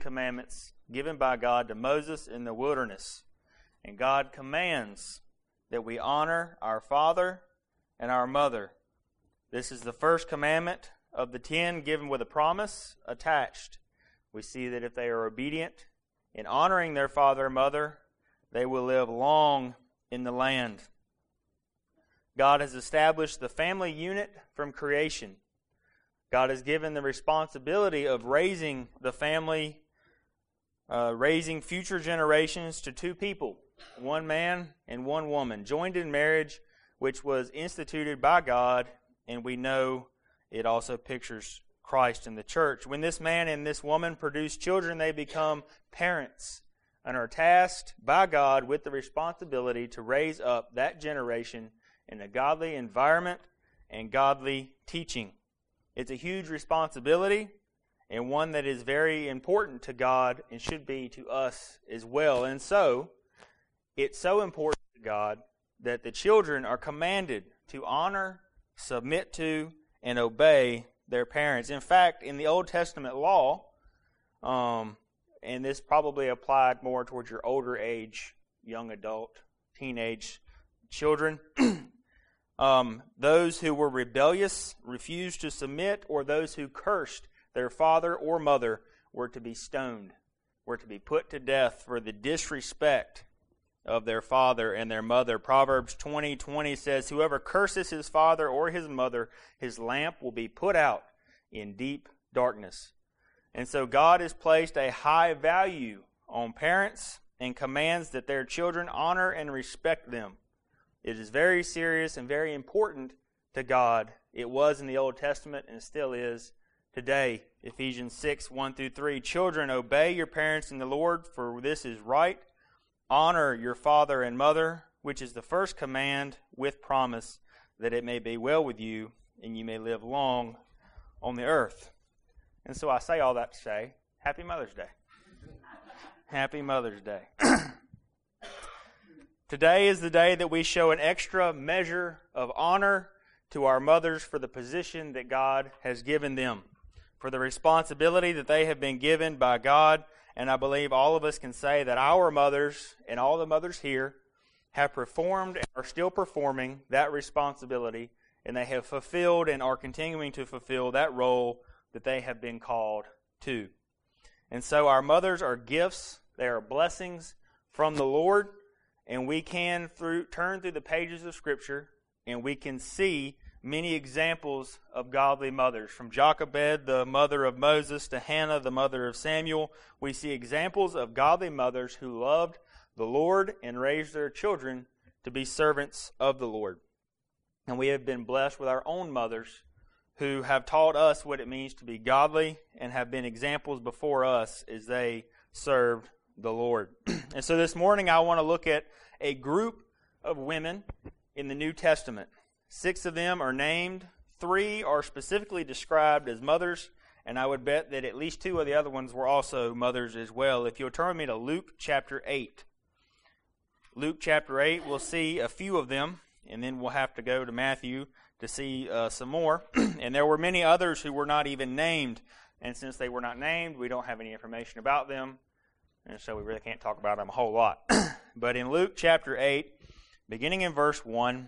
Commandments given by God to Moses in the wilderness. And God commands that we honor our father and our mother. This is the first commandment of the 10 given with a promise attached. We see that if they are obedient in honoring their father and mother, they will live long in the land. God has established the family unit from creation. God has given the responsibility of raising the family, raising future generations to two people, one man and one woman, joined in marriage, which was instituted by God, and we know it also pictures Christ in the church. When this man and this woman produce children, they become parents and are tasked by God with the responsibility to raise up that generation in a godly environment and godly teaching. It's a huge responsibility and one that is very important to God and should be to us as well. And so, it's so important to God that the children are commanded to honor, submit to, and obey their parents. In fact, in the Old Testament law, and this probably applied more towards your older age, young adult, teenage children, those who were rebellious, refused to submit, or those who cursed their father or mother were to be stoned, were to be put to death for the disrespect of their father and their mother. Proverbs 20:20 says, "Whoever curses his father or his mother, his lamp will be put out in deep darkness." And so God has placed a high value on parents and commands that their children honor and respect them. It is very serious and very important to God. It was in the Old Testament and still is today. Ephesians 6:1-3, "Children, obey your parents in the Lord, for this is right. Honor your father and mother, which is the first command with promise, that it may be well with you and you may live long on the earth." And so I say all that to say, Happy Mother's Day. Happy Mother's Day. Today is the day that we show an extra measure of honor to our mothers for the position that God has given them, for the responsibility that they have been given by God. And I believe all of us can say that our mothers and all the mothers here have performed and are still performing that responsibility, and they have fulfilled and are continuing to fulfill that role that they have been called to. And so our mothers are gifts, they are blessings from the Lord, and we can turn through the pages of Scripture and we can see many examples of godly mothers. From Jochebed, the mother of Moses, to Hannah, the mother of Samuel, we see examples of godly mothers who loved the Lord and raised their children to be servants of the Lord. And we have been blessed with our own mothers who have taught us what it means to be godly and have been examples before us as they served the Lord. And so this morning I want to look at a group of women in the New Testament. 6 of them are named. 3 are specifically described as mothers, and I would bet that at least 2 of the other ones were also mothers as well. If you'll turn with me to Luke chapter 8. Luke chapter 8, we'll see a few of them, and then we'll have to go to Matthew to see some more. And there were many others who were not even named, and since they were not named, we don't have any information about them, and so we really can't talk about them a whole lot. But in Luke chapter 8, beginning in verse 1,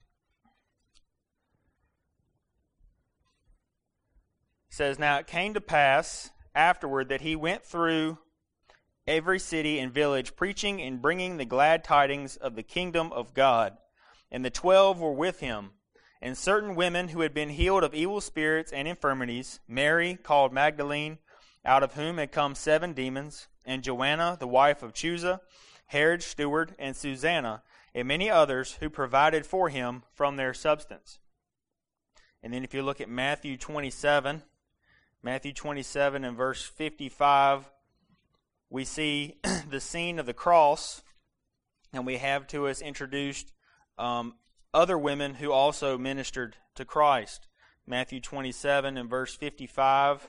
it says, "Now it came to pass afterward that he went through every city and village, preaching and bringing the glad tidings of the kingdom of God. And the 12 were with him, and certain women who had been healed of evil spirits and infirmities, Mary, called Magdalene, out of whom had come 7 demons, and Joanna, the wife of Chuza, Herod's steward, and Susanna, and many others who provided for him from their substance." And then if you look at Matthew 27 and verse 55, we see the scene of the cross, and we have to us introduced other women who also ministered to Christ. Matthew 27 and verse 55.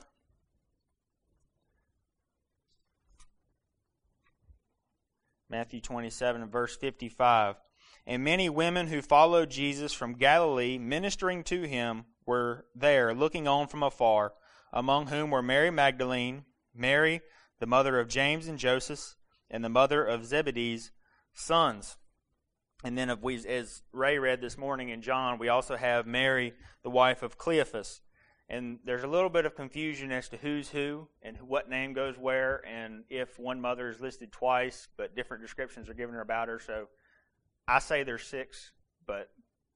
Matthew 27 and verse 55. "And many women who followed Jesus from Galilee, ministering to him, were there, looking on from afar, among whom were Mary Magdalene, Mary, the mother of James and Joseph, and the mother of Zebedee's sons. And then, as Ray read this morning in John, we also have Mary, the wife of Cleophas. And there's a little bit of confusion as to who's who and what name goes where, and if one mother is listed twice, but different descriptions are given about her. So I say there's 6, but,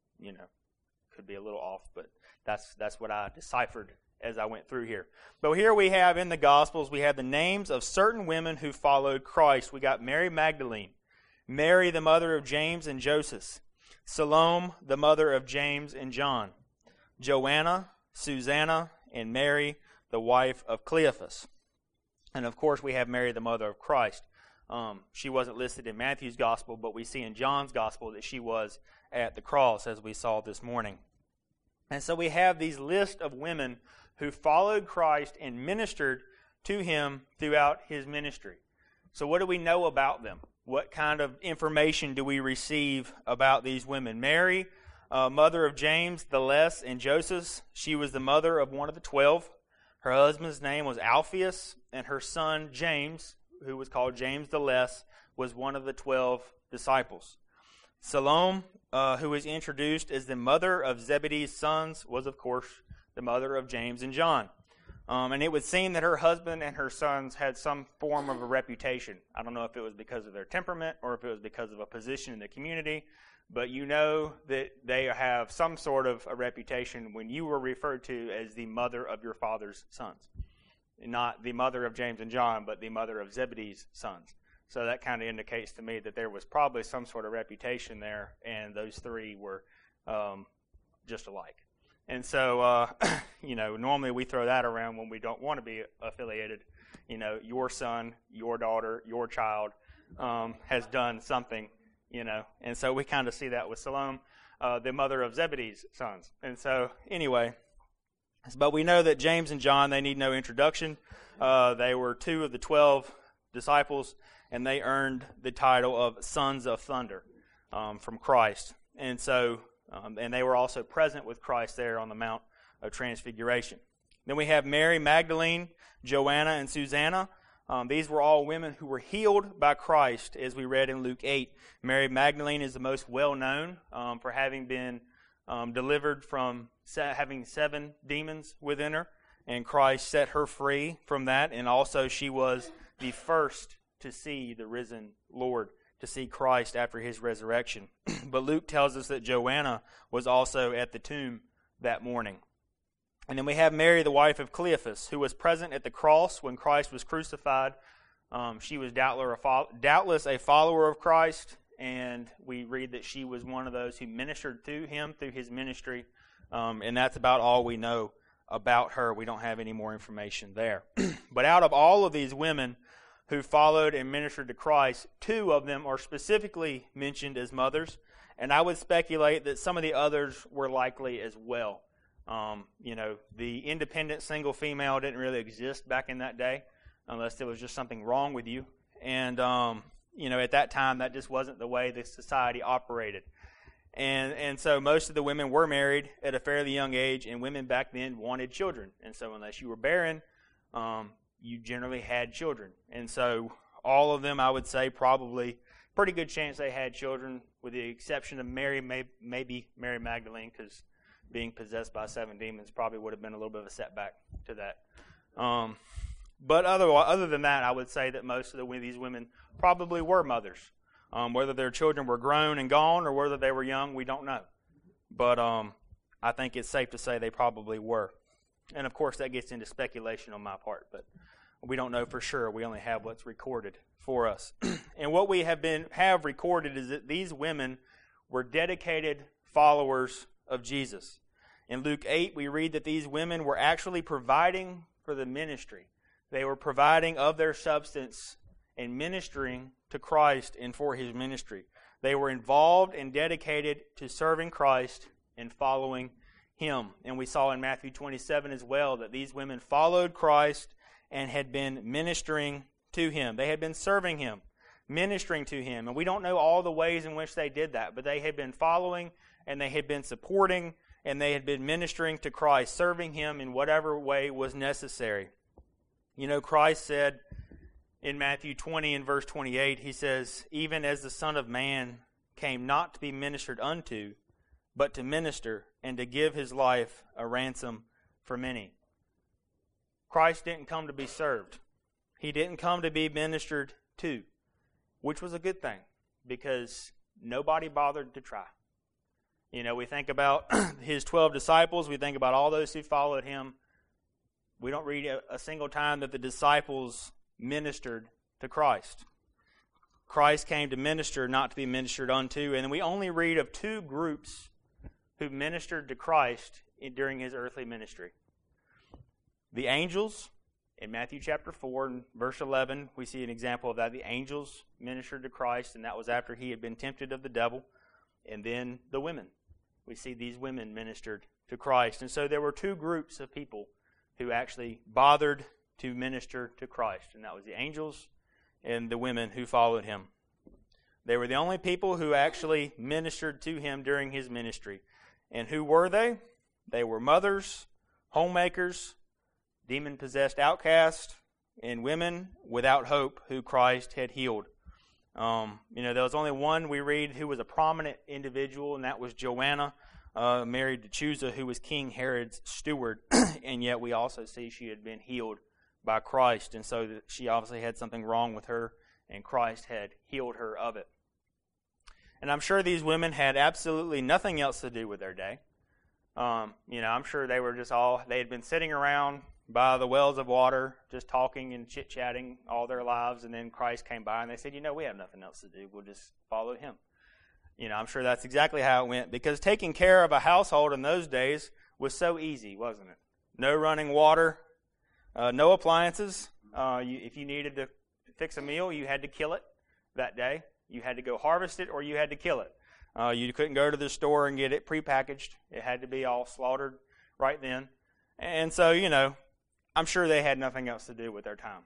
could be a little off, but that's what I deciphered as I went through here. But here we have in the Gospels, we have the names of certain women who followed Christ. We got Mary Magdalene, Mary, the mother of James and Joseph, Salome, the mother of James and John, Joanna, Susanna, and Mary, the wife of Cleophas. And of course, we have Mary, the mother of Christ. She wasn't listed in Matthew's Gospel, but we see in John's Gospel that she was at the cross, as we saw this morning. And so we have these list of women who followed Christ and ministered to him throughout his ministry. So what do we know about them? What kind of information do we receive about these women? Mary, mother of James the Less and Joseph, she was the mother of one of the 12. Her husband's name was Alphaeus, and her son James, who was called James the Less, was one of the 12 disciples. Salome, who is introduced as the mother of Zebedee's sons, was of course the mother of James and John. And it would seem that her husband and her sons had some form of a reputation. I don't know if it was because of their temperament or if it was because of a position in the community, but you know that they have some sort of a reputation when you were referred to as the mother of your father's sons. Not the mother of James and John, but the mother of Zebedee's sons. So that kind of indicates to me that there was probably some sort of reputation there, and those 3 were just alike. And so, normally we throw that around when we don't want to be affiliated. Your son, your daughter, your child has done something, And so we kind of see that with Salome, the mother of Zebedee's sons. And so, anyway, but we know that James and John, they need no introduction. They were 2 of the 12 disciples, and they earned the title of Sons of Thunder from Christ. And so, and they were also present with Christ there on the Mount of Transfiguration. Then we have Mary Magdalene, Joanna, and Susanna. These were all women who were healed by Christ, as we read in Luke 8. Mary Magdalene is the most well-known for having been delivered from having 7 demons within her, and Christ set her free from that. And also she was the first to see the risen Lord, to see Christ after his resurrection. But Luke tells us that Joanna was also at the tomb that morning. And then we have Mary, the wife of Cleophas, who was present at the cross when Christ was crucified. She was doubtless a follower of Christ, and we read that she was one of those who ministered to him through his ministry. And that's about all we know about her. We don't have any more information there. But out of all of these women who followed and ministered to Christ, 2 of them are specifically mentioned as mothers, and I would speculate that some of the others were likely as well. The independent single female didn't really exist back in that day, unless there was just something wrong with you. And, at that time, that just wasn't the way the society operated. And so most of the women were married at a fairly young age, and women back then wanted children. And so unless you were barren, you generally had children. And so all of them, I would say, probably pretty good chance they had children, with the exception of Mary, maybe Mary Magdalene, because being possessed by 7 demons probably would have been a little bit of a setback to that. But other than that, I would say that most of these women probably were mothers. Whether their children were grown and gone or whether they were young, we don't know. But I think it's safe to say they probably were. And of course, that gets into speculation on my part, but we don't know for sure. We only have what's recorded for us. And what we have recorded is that these women were dedicated followers of Jesus. In Luke 8, we read that these women were actually providing for the ministry. They were providing of their substance and ministering to Christ and for his ministry. They were involved and dedicated to serving Christ and following him. And we saw in Matthew 27 as well that these women followed Christ and had been ministering to him. They had been serving him, ministering to him. And we don't know all the ways in which they did that, but they had been following and they had been supporting and they had been ministering to Christ, serving him in whatever way was necessary. Christ said In Matthew 20 and verse 28, he says, "Even as the Son of Man came not to be ministered unto, but to minister and to give his life a ransom for many." Christ didn't come to be served. He didn't come to be ministered to, which was a good thing because nobody bothered to try. You know, we think about his 12 disciples. We think about all those who followed him. We don't read a single time that the disciples ministered to Christ. Christ came to minister, not to be ministered unto. And we only read of two groups who ministered to Christ during his earthly ministry. The angels, in Matthew chapter 4 and verse 11, we see an example of that. The angels ministered to Christ, and that was after he had been tempted of the devil. And then the women. We see these women ministered to Christ. And so there were two groups of people who actually bothered to minister to Christ. And that was the angels and the women who followed him. They were the only people who actually ministered to him during his ministry. And who were they? They were mothers, homemakers, demon-possessed outcasts, and women without hope who Christ had healed. There was only one we read who was a prominent individual, and that was Joanna, married to Chusa, who was King Herod's steward. And yet we also see she had been healed by Christ, and so that she obviously had something wrong with her, and Christ had healed her of it. And I'm sure these women had absolutely nothing else to do with their day. I'm sure they were they had been sitting around by the wells of water, just talking and chit-chatting all their lives, and then Christ came by and they said, we have nothing else to do. We'll just follow him. I'm sure that's exactly how it went, because taking care of a household in those days was so easy, wasn't it? No running water, no appliances. If you needed to fix a meal, you had to kill it that day. You had to go harvest it or you had to kill it. You couldn't go to the store and get it prepackaged. It had to be all slaughtered right then. And so, I'm sure they had nothing else to do with their time.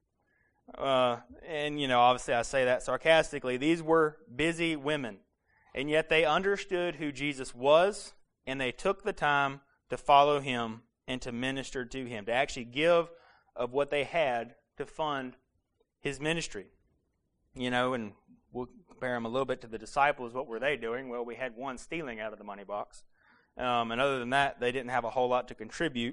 Obviously I say that sarcastically. These were busy women, and yet they understood who Jesus was, and they took the time to follow him and to minister to him, to actually give of what they had to fund his ministry. And we'll compare them a little bit to the disciples. What were they doing? Well, we had one stealing out of the money box. And other than that, they didn't have a whole lot to contribute.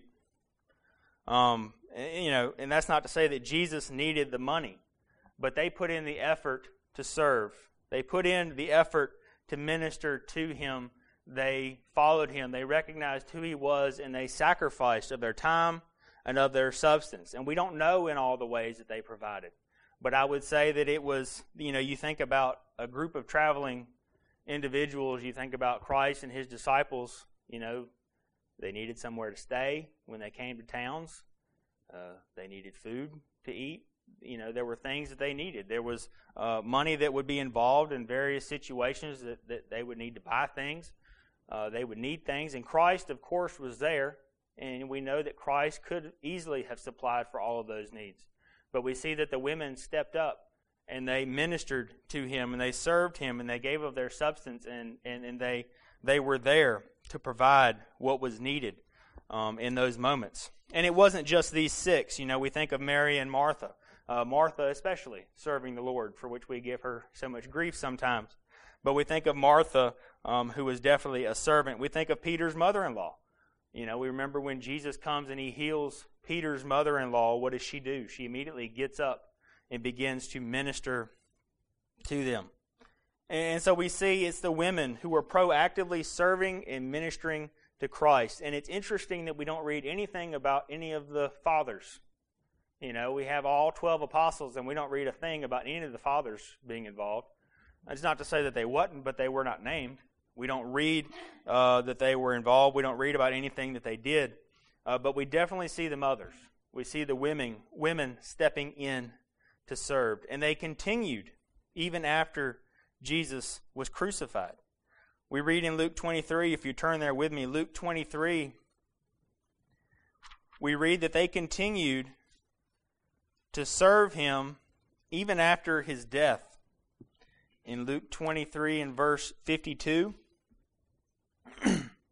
And that's not to say that Jesus needed the money, but they put in the effort to serve. They put in the effort to minister to him. They followed him. They recognized who he was, and they sacrificed of their time and of their substance. And we don't know in all the ways that they provided. But I would say that it was, you think about a group of traveling individuals, you think about Christ and his disciples, they needed somewhere to stay when they came to towns. They needed food to eat. There were things that they needed. There was money that would be involved in various situations that they would need to buy things. They would need things. And Christ, of course, was there. And we know that Christ could easily have supplied for all of those needs. But we see that the women stepped up and they ministered to him and they served him and they gave of their substance and they were there to provide what was needed in those moments. And it wasn't just these six. We think of Mary and Martha. Martha especially serving the Lord, for which we give her so much grief sometimes. But we think of Martha, who was definitely a servant. We think of Peter's mother-in-law. We remember when Jesus comes and he heals Peter's mother-in-law, what does she do? She immediately gets up and begins to minister to them. And so we see it's the women who are proactively serving and ministering to Christ. And it's interesting that we don't read anything about any of the fathers. We have all 12 apostles, and we don't read a thing about any of the fathers being involved. It's not to say that they wasn't, but they were not named. We don't read that they were involved. We don't read about anything that they did. But we definitely see the mothers. We see the women stepping in to serve. And they continued even after Jesus was crucified. We read in Luke 23, if you turn there with me, Luke 23, we read that they continued to serve him even after his death. In Luke 23 and verse 52,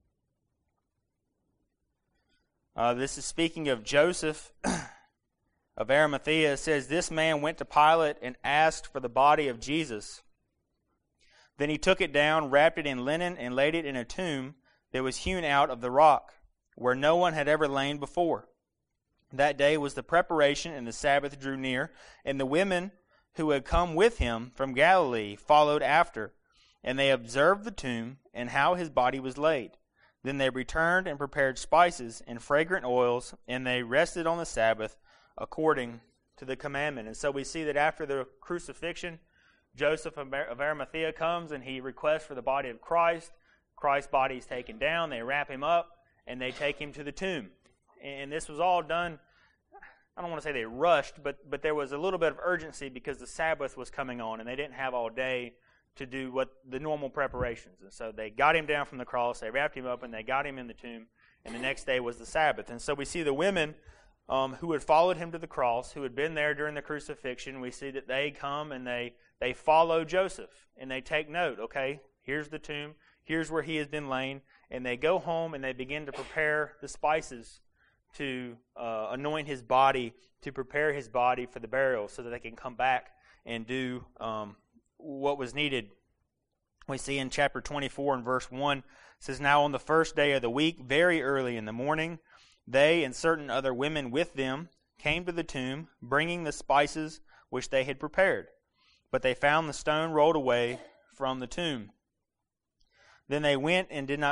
this is speaking of Joseph of Arimathea, says, "This man went to Pilate and asked for the body of Jesus. Then he took it down, wrapped it in linen, and laid it in a tomb that was hewn out of the rock, where no one had ever lain before. That day was the preparation, and the Sabbath drew near, and the women who had come with him from Galilee followed after, and they observed the tomb and how his body was laid. Then they returned and prepared spices and fragrant oils, and they rested on the Sabbath according to the commandment." And so we see that after the crucifixion, Joseph of Arimathea comes and he requests for the body of Christ. Christ's body is taken down, they wrap him up, and they take him to the tomb. And this was all done, I don't want to say they rushed, but there was a little bit of urgency because the Sabbath was coming on, and they didn't have all day to do what the normal preparations. And so they got him down from the cross, they wrapped him up, and they got him in the tomb, and the next day was the Sabbath. And so we see the women who had followed him to the cross, who had been there during the crucifixion, we see that they come and they follow Joseph, and they take note, okay, here's the tomb, here's where he has been laid, and they go home and they begin to prepare the spices to anoint his body, to prepare his body for the burial so that they can come back and do what was needed. We see in chapter 24 and verse 1, it says, "Now on the first day of the week, very early in the morning, they and certain other women with them came to the tomb, bringing the spices which they had prepared. But they found the stone rolled away from the tomb. Then they went in and did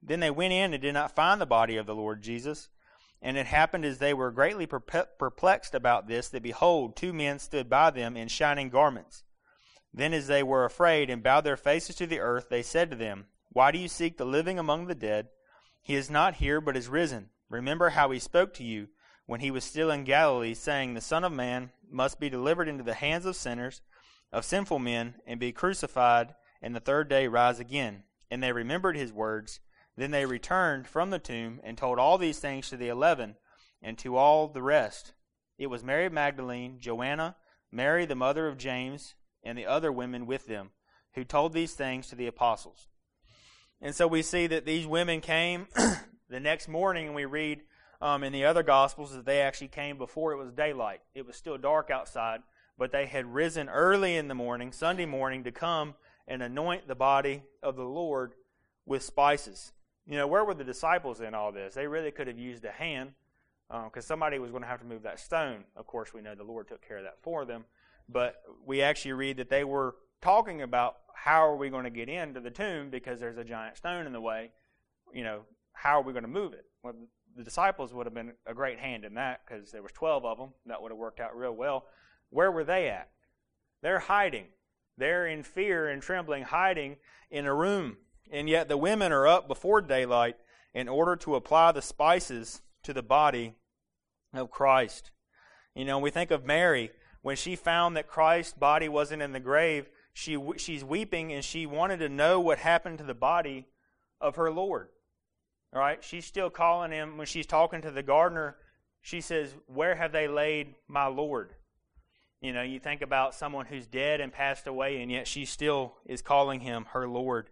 not find the body of the Lord Jesus. And it happened as they were greatly perplexed about this, that behold, two men stood by them in shining garments. Then as they were afraid and bowed their faces to the earth, they said to them, Why do you seek the living among the dead? He is not here, but is risen. Remember how he spoke to you when he was still in Galilee, saying, The Son of Man must be delivered into the hands of sinners, of sinful men, and be crucified, and the third day rise again. And they remembered his words. Then they returned from the tomb and told all these things to the 11 and to all the rest. It was Mary Magdalene, Joanna, Mary the mother of James, and the other women with them, who told these things to the apostles. And so we see that these women came the next morning, and we read in the other Gospels that they actually came before it was daylight. It was still dark outside, but they had risen early in the morning, Sunday morning, to come and anoint the body of the Lord with spices. You know, where were the disciples in all this? They really could have used a hand, because somebody was going to have to move that stone. Of course, we know the Lord took care of that for them. But we actually read that they were talking about how are we going to get into the tomb because there's a giant stone in the way. You know, how are we going to move it? Well, the disciples would have been a great hand in that because there was 12 of them. That would have worked out real well. Where were they at? They're hiding. They're in fear and trembling, hiding in a room. And yet the women are up before daylight in order to apply the spices to the body of Christ. You know, we think of Mary. When she found that Christ's body wasn't in the grave, she's weeping and she wanted to know what happened to the body of her Lord. All right? She's still calling him. When she's talking to the gardener, she says, Where have they laid my Lord? You know, you think about someone who's dead and passed away, and yet she still is calling him her Lord.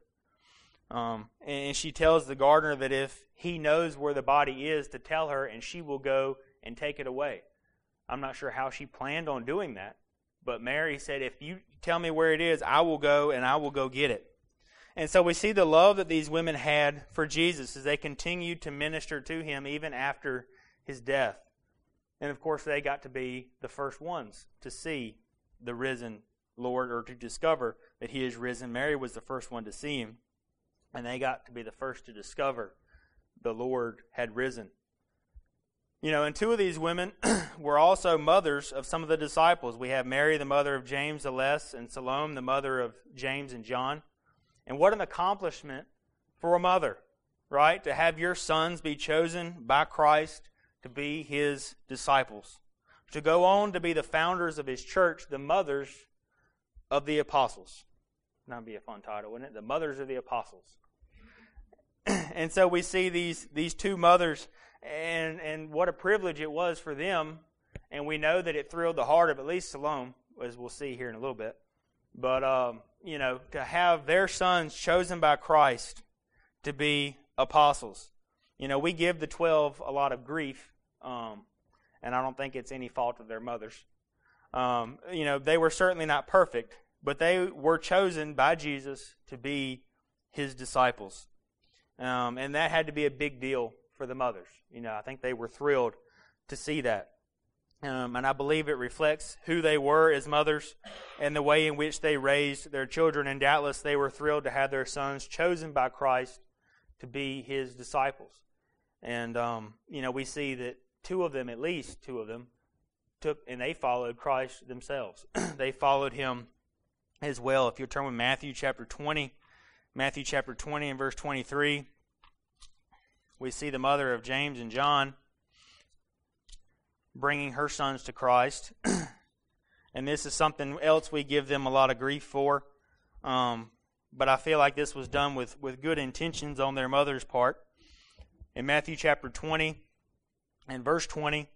And she tells the gardener that if he knows where the body is, to tell her, and she will go and take it away. I'm not sure how she planned on doing that, but Mary said, if you tell me where it is, I will go and I will go get it. And so we see the love that these women had for Jesus as they continued to minister to him even after his death. And of course, they got to be the first ones to see the risen Lord, or to discover that he is risen. Mary was the first one to see him, and they got to be the first to discover the Lord had risen. You know, and two of these women were also mothers of some of the disciples. We have Mary, the mother of James the Less, and Salome, the mother of James and John. And what an accomplishment for a mother, right? To have your sons be chosen by Christ to be his disciples. To go on to be the founders of his church, the mothers of the apostles. That'd be a fun title, wouldn't it? The mothers of the apostles. And so we see these two mothers, and what a privilege it was for them. And we know that it thrilled the heart of at least Salome, as we'll see here in a little bit. But, you know, to have their sons chosen by Christ to be apostles. You know, we give the 12 a lot of grief and I don't think it's any fault of their mothers. They were certainly not perfect, but they were chosen by Jesus to be his disciples. And that had to be a big deal for the mothers. I think they were thrilled to see that. And I believe it reflects who they were as mothers and the way in which they raised their children. And doubtless they were thrilled to have their sons chosen by Christ to be his disciples. And, we see that at least two of them, they followed Christ themselves. They followed him as well. If you'll turn with Matthew chapter 20 and verse 23, we see the mother of James and John bringing her sons to Christ. And this is something else we give them a lot of grief for. But I feel like this was done with good intentions on their mother's part. In Matthew chapter 20 and verse 20,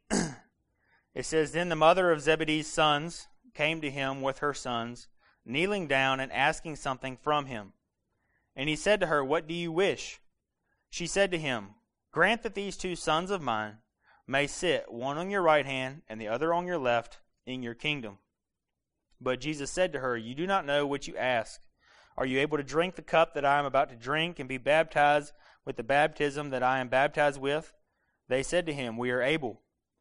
it says, "Then the mother of Zebedee's sons came to him with her sons, kneeling down and asking something from him. And he said to her, 'What do you wish?' She said to him, 'Grant that these 2 sons of mine may sit, one on your right hand and the other on your left, in your kingdom.' But Jesus said to her, 'You do not know what you ask. Are you able to drink the cup that I am about to drink and be baptized with the baptism that I am baptized with?' They said to him, 'We are able.'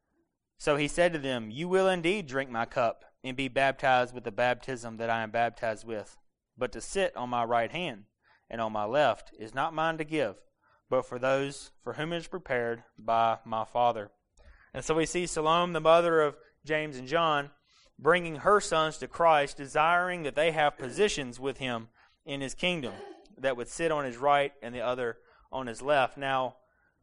So he said to them, 'You will indeed drink my cup and be baptized with the baptism that I am baptized with. But to sit on my right hand and on my left is not mine to give, but for those for whom it is prepared by my Father.'" And so we see Salome, the mother of James and John, bringing her sons to Christ, desiring that they have positions with him in his kingdom that would sit on his right and the other on his left. Now,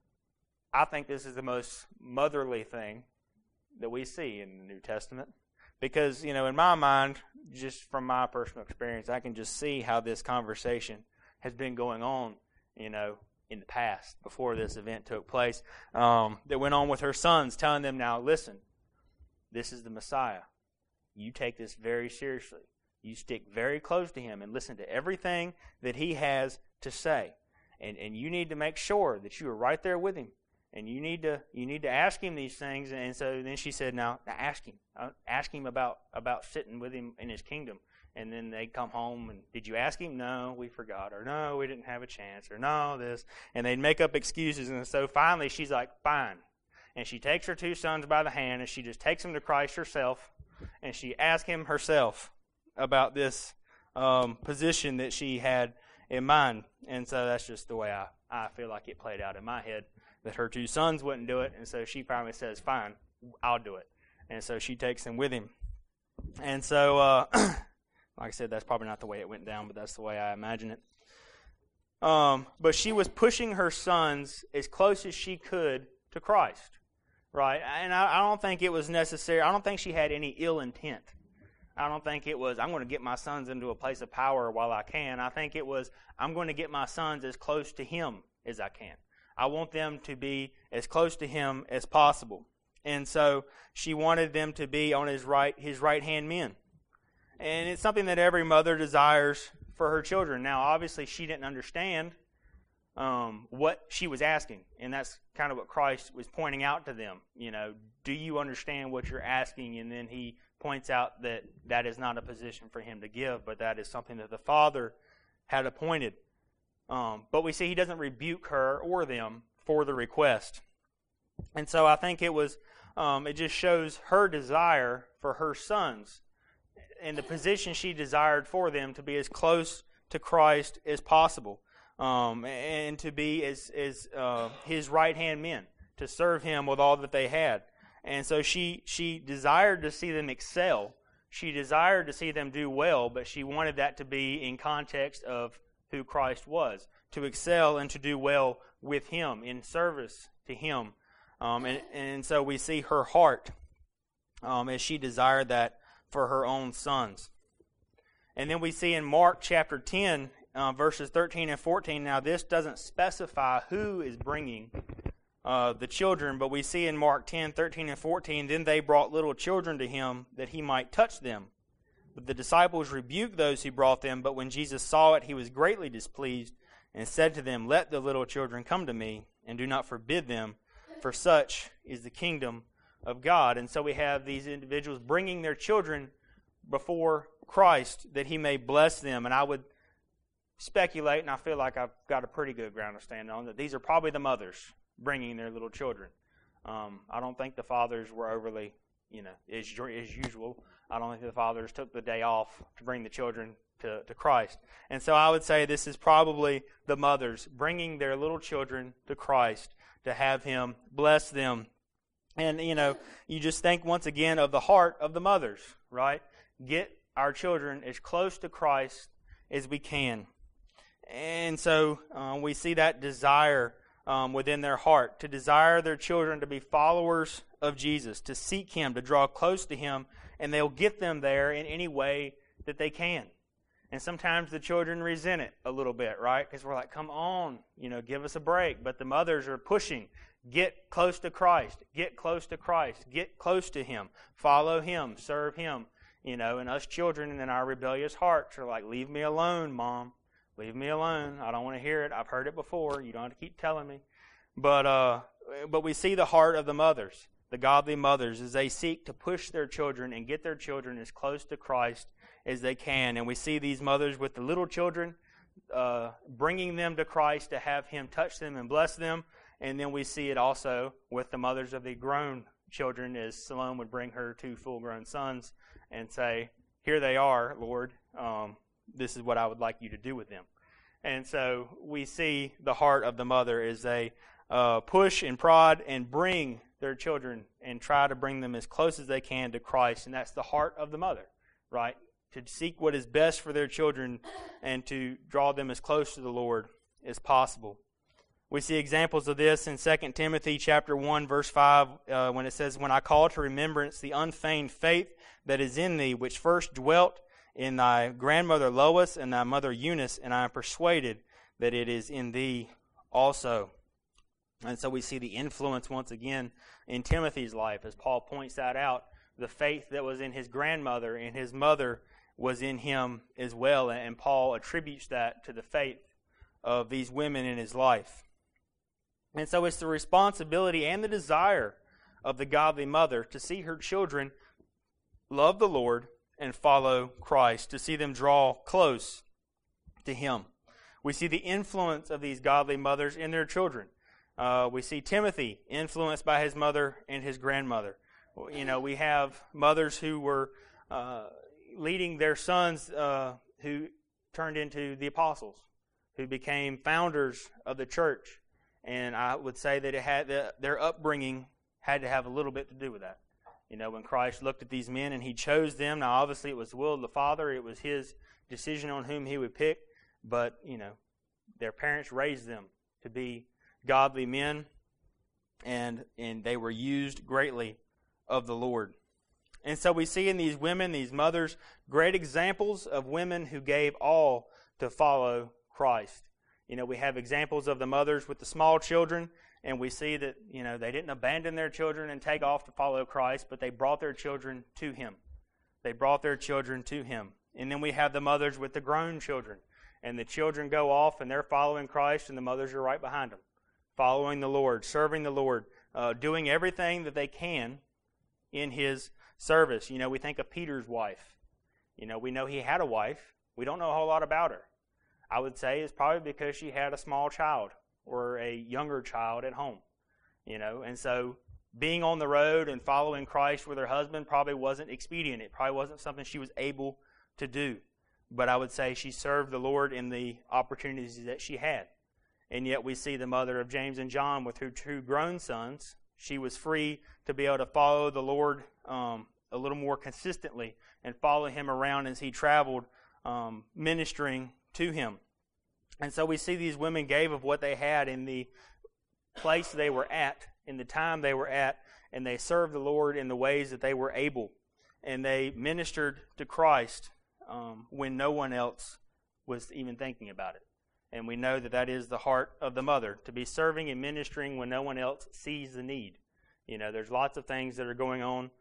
I think this is the most motherly thing that we see in the New Testament. Because, in my mind, just from my personal experience, I can just see how this conversation has been going on, in the past, before this event took place, that went on with her sons, telling them, now, listen, this is the Messiah. You take this very seriously. You stick very close to him and listen to everything that he has to say. And you need to make sure that you are right there with him. And you need to ask him these things. And so then she said, now ask him. Ask him about sitting with him in his kingdom. And then they'd come home and, did you ask him? No, we forgot. Or no, we didn't have a chance. Or no, this. And they'd make up excuses. And so finally she's like, fine. And she takes her 2 sons by the hand and she just takes them to Christ herself. And she asks him herself about this position that she had in mind. And so that's just the way I feel like it played out in my head. That her 2 sons wouldn't do it, and so she finally says, fine, I'll do it. And so she takes them with him. And so, like I said, that's probably not the way it went down, but that's the way I imagine it. But she was pushing her sons as close as she could to Christ, right? And I don't think it was necessary. I don't think she had any ill intent. I don't think it was, I'm going to get my sons into a place of power while I can. I think it was, I'm going to get my sons as close to him as I can. I want them to be as close to him as possible. And so she wanted them to be on his right-hand men. And it's something that every mother desires for her children. Now, obviously, she didn't understand what she was asking. And that's kind of what Christ was pointing out to them. Do you understand what you're asking? And then he points out that that is not a position for him to give, but that is something that the Father had appointed. But we see he doesn't rebuke her or them for the request. And so I think it was, it just shows her desire for her sons and the position she desired for them to be as close to Christ as possible, and to be as his right-hand men, to serve him with all that they had. And so she desired to see them excel. She desired to see them do well, but she wanted that to be in context of who Christ was, to excel and to do well with him, in service to him. And so we see her heart as she desired that for her own sons. And then we see in Mark chapter 10, verses 13 and 14, now this doesn't specify who is bringing the children, but we see in Mark 10, 13 and 14, then they brought little children to him that he might touch them. But the disciples rebuked those who brought them, but when Jesus saw it, he was greatly displeased and said to them, let the little children come to me, and do not forbid them, for such is the kingdom of God. And so we have these individuals bringing their children before Christ that he may bless them. And I would speculate, and I feel like I've got a pretty good ground to stand on, that these are probably the mothers bringing their little children. I don't think the fathers were overly, as usual. I don't think the fathers took the day off to bring the children to Christ. And so I would say this is probably the mothers bringing their little children to Christ to have him bless them. And, you just think once again of the heart of the mothers, right? Get our children as close to Christ as we can. And so we see that desire within their heart, to desire their children to be followers of Jesus, to seek him, to draw close to him, and they'll get them there in any way that they can. And sometimes the children resent it a little bit, right? Because we're like, come on, give us a break. But the mothers are pushing, get close to Christ, get close to Christ, get close to him, follow him, serve him. And us children in our rebellious hearts are like, leave me alone, Mom. Leave me alone. I don't want to hear it. I've heard it before. You don't have to keep telling me. But we see the heart of the mothers, the godly mothers, as they seek to push their children and get their children as close to Christ as they can. And we see these mothers with the little children, bringing them to Christ to have him touch them and bless them. And then we see it also with the mothers of the grown children, as Salome would bring her 2 full-grown sons and say, here they are, Lord. This is what I would like you to do with them. And so we see the heart of the mother as they push and prod and bring their children and try to bring them as close as they can to Christ. And that's the heart of the mother, right? To seek what is best for their children and to draw them as close to the Lord as possible. We see examples of this in 2 Timothy chapter 1, verse 5, when it says, when I call to remembrance the unfeigned faith that is in thee, which first dwelt in thy grandmother Lois and thy mother Eunice, and I am persuaded that it is in thee also. And so we see the influence once again in Timothy's life, as Paul points that out, the faith that was in his grandmother and his mother was in him as well, and Paul attributes that to the faith of these women in his life. And so it's the responsibility and the desire of the godly mother to see her children love the Lord and follow Christ, to see them draw close to him. We see the influence of these godly mothers in their children. We see Timothy influenced by his mother and his grandmother. We have mothers who were leading their sons who turned into the apostles, who became founders of the church. And I would say that it had their upbringing had to have a little bit to do with that. When Christ looked at these men and he chose them, now obviously it was the will of the Father, it was his decision on whom he would pick, but, their parents raised them to be godly men, and they were used greatly of the Lord. And so we see in these women, these mothers, great examples of women who gave all to follow Christ. We have examples of the mothers with the small children, and we see that, they didn't abandon their children and take off to follow Christ, but they brought their children to him. They brought their children to him. And then we have the mothers with the grown children, and the children go off and they're following Christ, and the mothers are right behind them, following the Lord, serving the Lord, doing everything that they can in his service. We think of Peter's wife. We know he had a wife. We don't know a whole lot about her. I would say it's probably because she had a small child or a younger child at home. And so being on the road and following Christ with her husband probably wasn't expedient. It probably wasn't something she was able to do. But I would say she served the Lord in the opportunities that she had. And yet we see the mother of James and John with her 2 grown sons. She was free to be able to follow the Lord a little more consistently and follow him around as he traveled ministering to him. And so we see these women gave of what they had in the place they were at, in the time they were at, and they served the Lord in the ways that they were able. And they ministered to Christ when no one else was even thinking about it. And we know that that is the heart of the mother, to be serving and ministering when no one else sees the need. There's lots of things that are going on,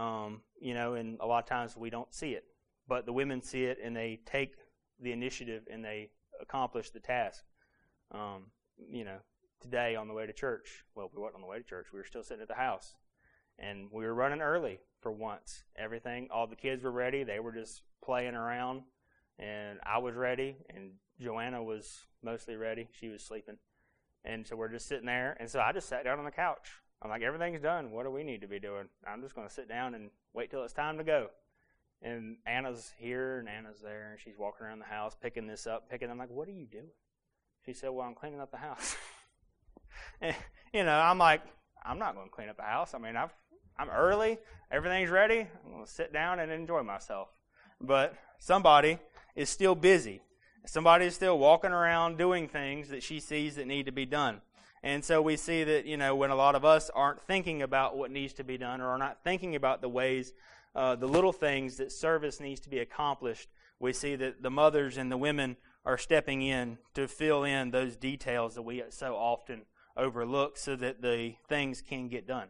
and a lot of times we don't see it. But the women see it, and they take the initiative, and they accomplish the task. Today on the way to church, well, we weren't on the way to church. We were still sitting at the house. And we were running early for once. All the kids were ready. They were just playing around. And I was ready, and Joanna was mostly ready. She was sleeping. And so we're just sitting there. And so I just sat down on the couch. I'm like, everything's done. What do we need to be doing? I'm just going to sit down and wait till it's time to go. And Anna's here and Anna's there, and she's walking around the house picking this up, I'm like, what are you doing? She said, well, I'm cleaning up the house. And, I'm like, I'm not going to clean up the house. I mean, I'm early. Everything's ready. I'm going to sit down and enjoy myself. But somebody is still busy. Somebody is still walking around doing things that she sees that need to be done. And so we see that, when a lot of us aren't thinking about what needs to be done or are not thinking about the ways, the little things that service needs to be accomplished, we see that the mothers and the women are stepping in to fill in those details that we so often overlook so that the things can get done.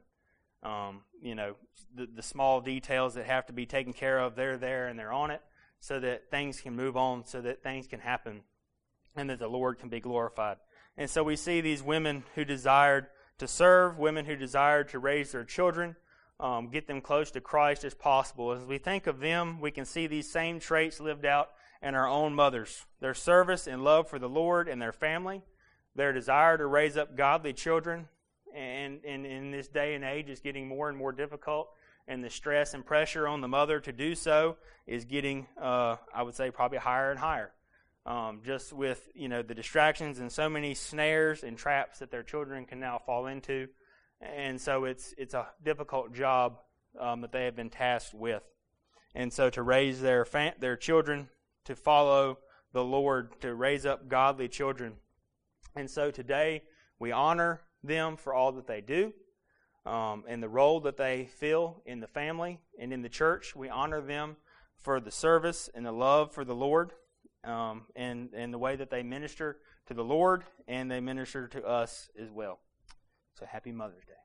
The small details that have to be taken care of, they're there and they're on it so that things can move on, so that things can happen and that the Lord can be glorified. And so we see these women who desired to serve, women who desired to raise their children, get them close to Christ as possible. As we think of them, we can see these same traits lived out in our own mothers. Their service and love for the Lord and their family, their desire to raise up godly children, and in this day and age is getting more and more difficult, and the stress and pressure on the mother to do so is getting, I would say, probably higher and higher. Just with, the distractions and so many snares and traps that their children can now fall into. And so it's a difficult job that they have been tasked with. And so to raise their children to follow the Lord, to raise up godly children. And so today we honor them for all that they do and the role that they fill in the family and in the church. We honor them for the service and the love for the Lord. And the way that they minister to the Lord and they minister to us as well. So happy Mother's Day.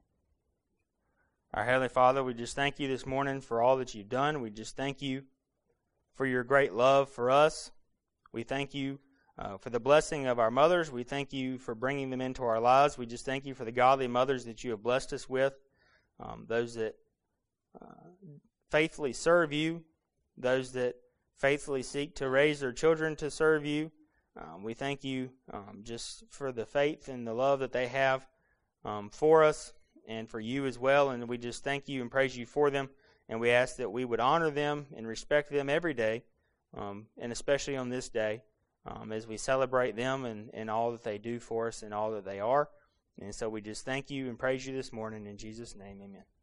Our Heavenly Father, we just thank you this morning for all that you've done. We just thank you for your great love for us. We thank you for the blessing of our mothers. We thank you for bringing them into our lives. We just thank you for the godly mothers that you have blessed us with, those that faithfully serve you, those that faithfully seek to raise their children to serve you. We thank you just for the faith and the love that they have for us and for you as well. And we just thank you and praise you for them. And we ask that we would honor them and respect them every day, and especially on this day, as we celebrate them and all that they do for us and all that they are. And so we just thank you and praise you this morning. In Jesus' name, amen.